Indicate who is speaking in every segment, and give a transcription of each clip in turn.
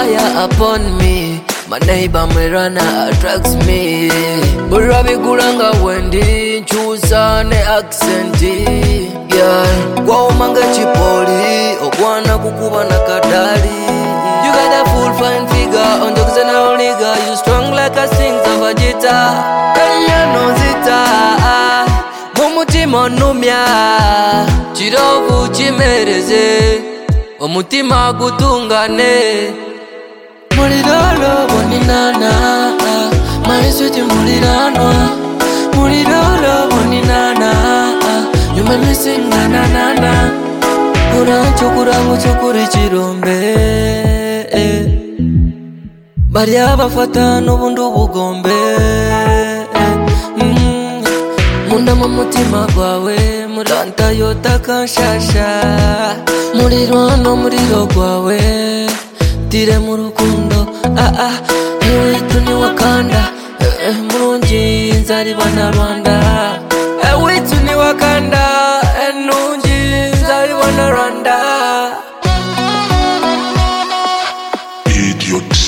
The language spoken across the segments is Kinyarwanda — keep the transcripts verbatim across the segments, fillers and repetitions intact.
Speaker 1: fire upon me. My neighbor Mirana attracts me. Burabi gulanga wendi chusa ne accenti. Yeah, wow manga chipoli ogwana kukuba na kadali. You got a full fine figure on the Xena nigga. You strong like a strings of a guitar. Kanya no zita mumutima numya chirovu chimereze omutima gutungane. Mulirolo boninana my sweet muliranwa. Mulirolo boninana you make me sing na na na na. Uranchukura muchukuri chirombe Baria bafata n'ubundu bugombe. mm. Munda mu mutima gwawe muranta yotakanshasha. Murirwano muriro gwawe tire mu rukundo. ah ah ewitu ni Wakanda eh, murungi nzari bana Rwanda. Ewitu ni Wakanda enungi nzari bana Rwanda.
Speaker 2: Idiot.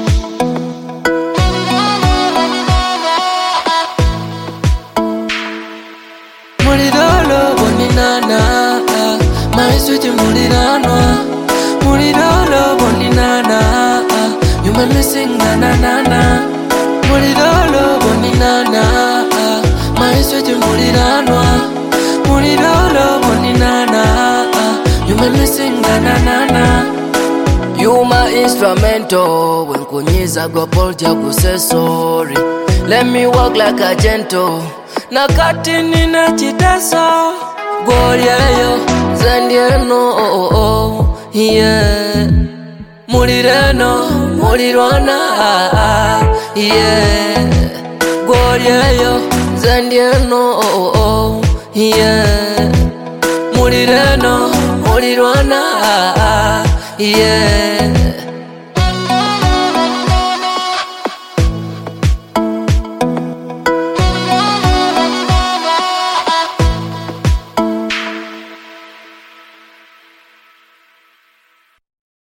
Speaker 1: Mulirolo boninana my sweet muliranwa. Mulirolo boninana you make me sing na na na na. Mulirolo boninana my sweet muliranwa. Mulirolo boninana you make me sing na na na na. You my instrumental when kunyiza go polja kuse sorry. Let me walk like a gentle nakati nina chiteso. Goryeyo zendieno oh oh oh yeah. Mulireno mulirwana yeah. Goryeyo zendieno oh oh oh yeah. Mulireno mulirwana yeah.